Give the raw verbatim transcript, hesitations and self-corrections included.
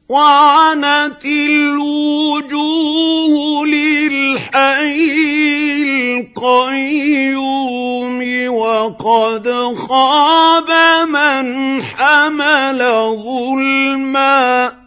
وعنت الوجوه للحي القيوم وقد خاب من حمل ظلما